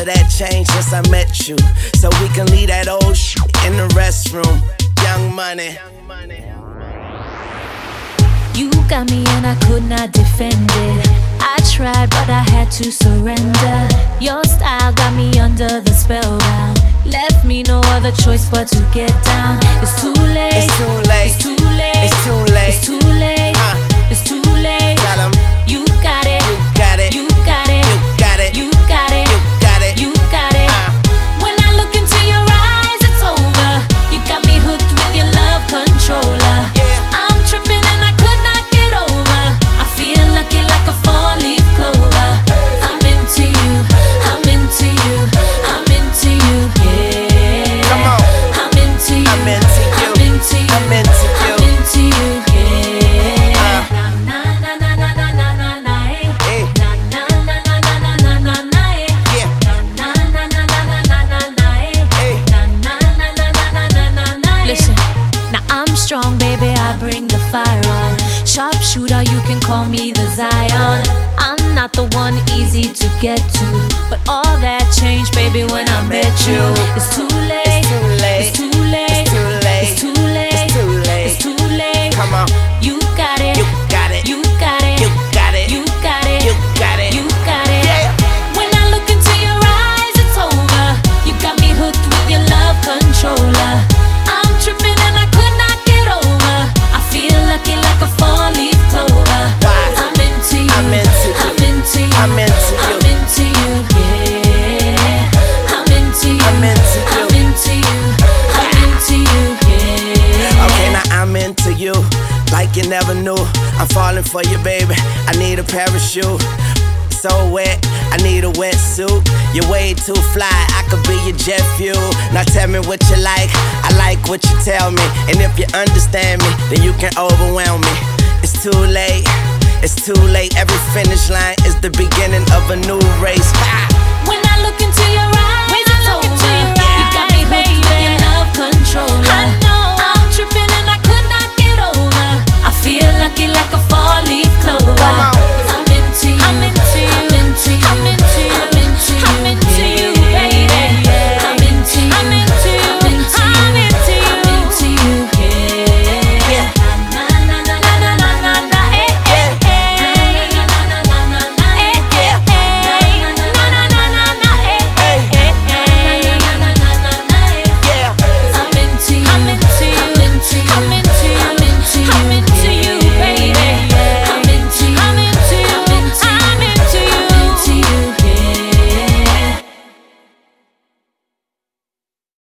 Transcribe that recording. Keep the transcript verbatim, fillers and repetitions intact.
of that changed since I met you. So we can leave that old shit in the restroom. Young Money. You got me and I could not defend it. I tried but I had to surrender. Your style got me under the spellbound. Left me no other choice but to get down. It's too late. It's too late. It's too late. It's too late. It's too late. Uh, it's too late. Tell 'em. You got it. You got it. You got it. You got it. You got it. You got it. You got it. Uh. When I look into your eyes, it's over. You got me hooked with your love controller. Yeah. I'm tripping and I could not get over. I feel lucky like a four-leaf clover. I'm into you. I'm into you. I'm into you. Yeah. Come on. I'm into you. I'm into you. I'm into you. I'm into you. I'm into you. Yeah. Uh. Na na na na na na na na. Hey. Na na na na na na na na na. Yeah. Na na na na na na na na. Hey. Na na na na na na na na. Listen, now I'm strong, baby. I bring the fire on. Sharpshooter, you can call me the Zion. I'm not the one easy to get to, but all that changed, baby, when I met you. It's too late. It's too late. It's too late. It's too late. It's too late. It's too late. It's too late. Come on. You got it. You got it. You got it. You got it. You got it. You got it. You got it. Yeah. When I look into your eyes, it's over. You got me hooked with your love controller. I'm tripping and I could not get over. I feel lucky like a four-leaf clover. Why? I'm into you. I'm into you. I'm into you. I'm into you. I'm into you. Yeah. I'm into you. I'm into you. I'm into you. I'm into you. Yeah. Okay, now I'm into you, like you never knew. I'm falling for you, baby. I need a parachute. So wet, I need a wetsuit. You're way too fly, I could be your jet fuel. Now tell me what you like, I like what you tell me. And if you understand me, then you can overwhelm me. It's too late, it's too late. Every finish line is the beginning of a new race. Ha! When I look into your eyes, when I look into your eyes, you got me hooked with your love controller. I know I'm tripping and I could not get over. I feel lucky like a four-leaf clover. Come on.